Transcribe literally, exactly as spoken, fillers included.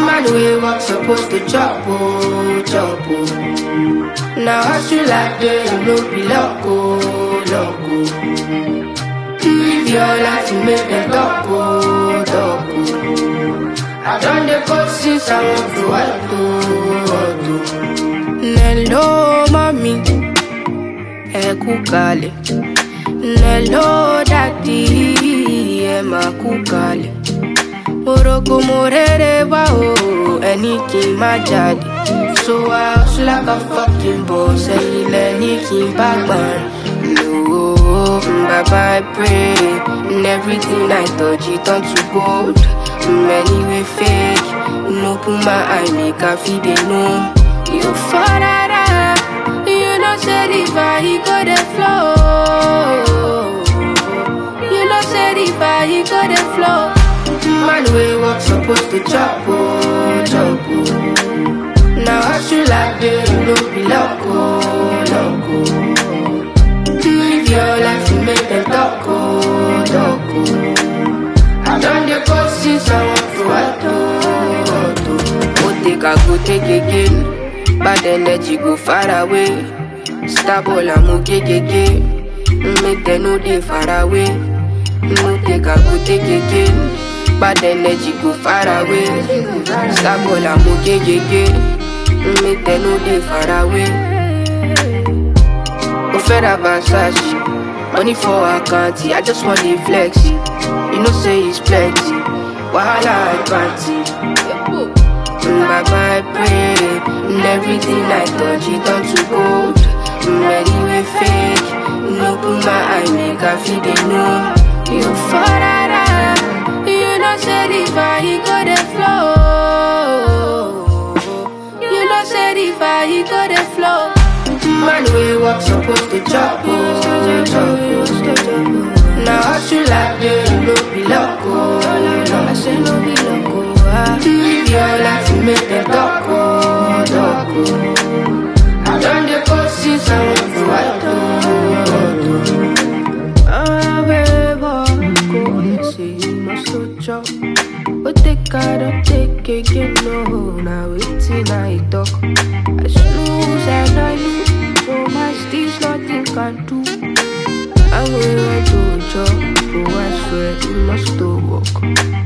Man we walk supposed to chop oh, chop oh. Now hustle like they no be loco, loco. Live your life to make them talk oh, talk oh. I done the course since I want to what to, what to. Hello mommy, eku kale. Hello daddy, ema ku kale. Moroko morere wa o, any king my daddy. So I hustle like a fucking boss, and any king back man. No, Baba I pray, and everything I touch it turn to gold. Many way fake, no put my eye make a feed they know. You farara, you know say the vibe go the flow. You know say the vibe go the flow. Man we walk supposed to chop oh, chop oh. Now hustle like they no be loco, loco. Live your life to make them talk oh, talk oh. I done the course since I want to what to, what to. Go take a go take again. Bad energy go far away. Stop all I'm okay, okay. Make them know they far away. No take a go take again. Bad energy go far away. Stop all I'm okay, okay. Make them know they far away. Go further Versace. Money for account, I just want the flex. You know say it's plenty. Wahala I party. Baba I pray, and everything I touch it turn to gold. Many way fake, no put my eye make a feed they know. You farara, you know say the vibe go the flow. You know say the vibe go the flow. Man we walk supposed to chop oh, chop oh. Now hustle like they no be loco, I say no be loco. Live your life to make them talk oh, talk oh. I done the course since I want to what to, ah baby, go and say you must so chop. But they gotta take again, no. Now it's in I talk. I snooze and I lose. So my steez nothing can do. I'm going to job, so I swear you must walk.